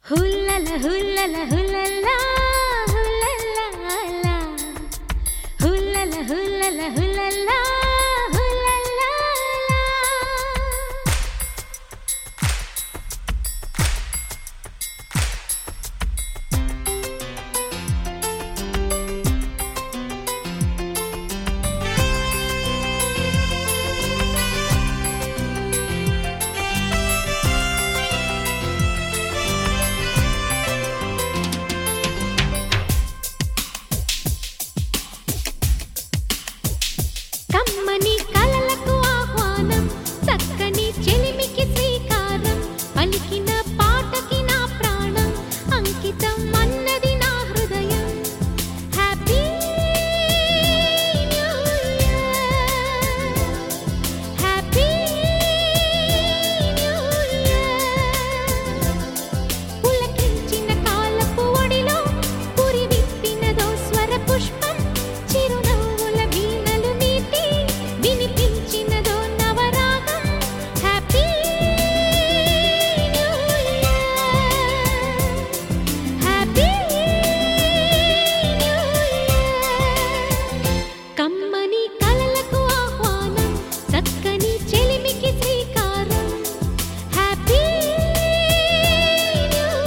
హుల్లల హుల్లల హుల్లల హుల్లల హుల్లల హుల్లల హుల్లల హుల్లల కమ్మని కలలకు ఆహ్వానం చక్కని చెలిమికి శ్రీకారం పలికిన పాటకి నా ప్రాణం అంకితం అన్నది నా హృదయం happy new year happy new year పులకించిన కాలపు ఒడిలో పురి విప్పినదో స్వర పుష్పం చిరునవ్వుల వీణలు నీటి వినిపించినదో నవరాగం happy new year happy new year కమ్మని కలలకు ఆహ్వానం చక్కని చెలిమికి శ్రీకారం హ్యాపీ న్యూ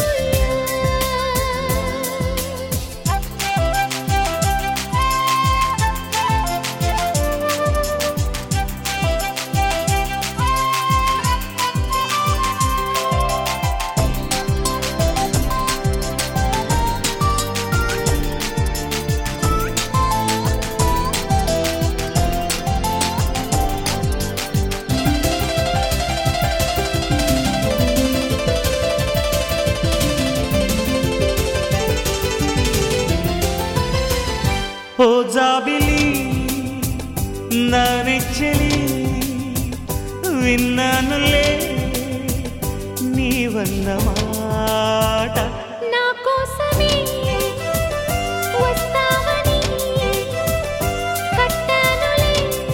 ఓ జాబిలి నా నెచ్చలి విన్నానులే నీవన్న మాట నా కోసమే వస్తావని కట్టానులే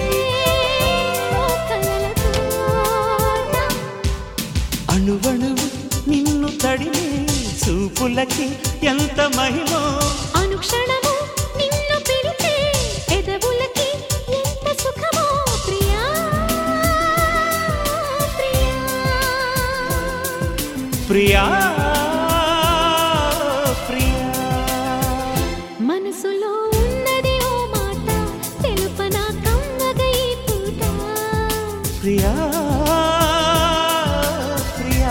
ఓ కలల తోట అణువణువు నిన్ను తడిమే చూపులకి ఎంత మహిమో అనుక్షణము నిన్ను పిలిచే పెదవులకి ఎంత సుఖమో ప్రియా ప్రియా ప్రియా ప్రియా మనసులో ఉన్నది ఓ మాట తెలుపనా కమ్మగా ఈ పూట ప్రియా ప్రియా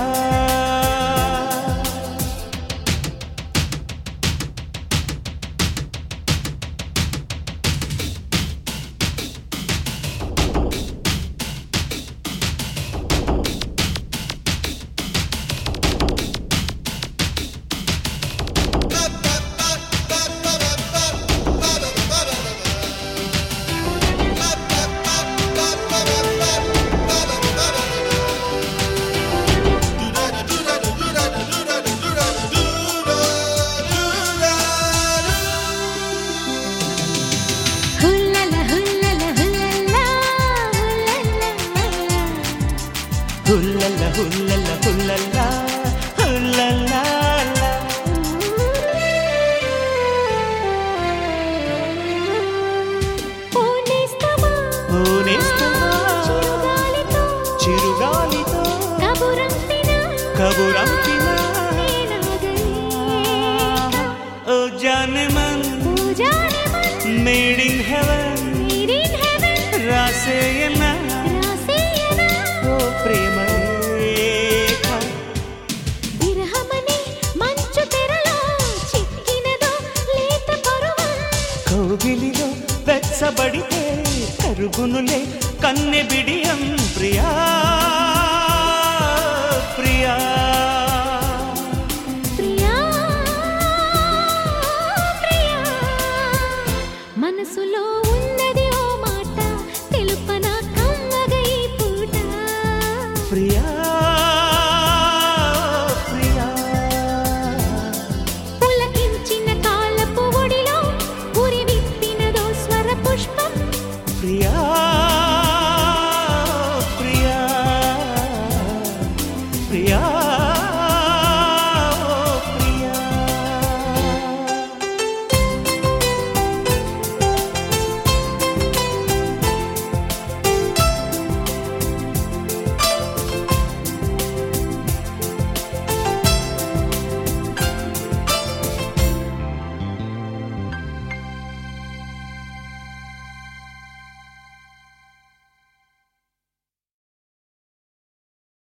హుల్లల హుల్లల హుల్లల హుల్లల హుల్లల హుల్లల హుల్లల హుల్లల ఓ నేస్తమా ఓనేస్తమా చిరుగాలితో చిరుగాలితో కబురంపిన నేనాగలేక ఓ జానెమన్ పూజారిమన్ మేడ్ ఇన్ హెవెన్ నీరిన్ హెవెన్ రాసేయనా రాసేయనా ఓ ప్రేమ రేఖ విరహమనే మంచు తెరలో చిక్కినదో లేత పరువం కౌగిలిలో వెచ్చబడితే కరుగునులే కన్నె బిడియం ప్రియా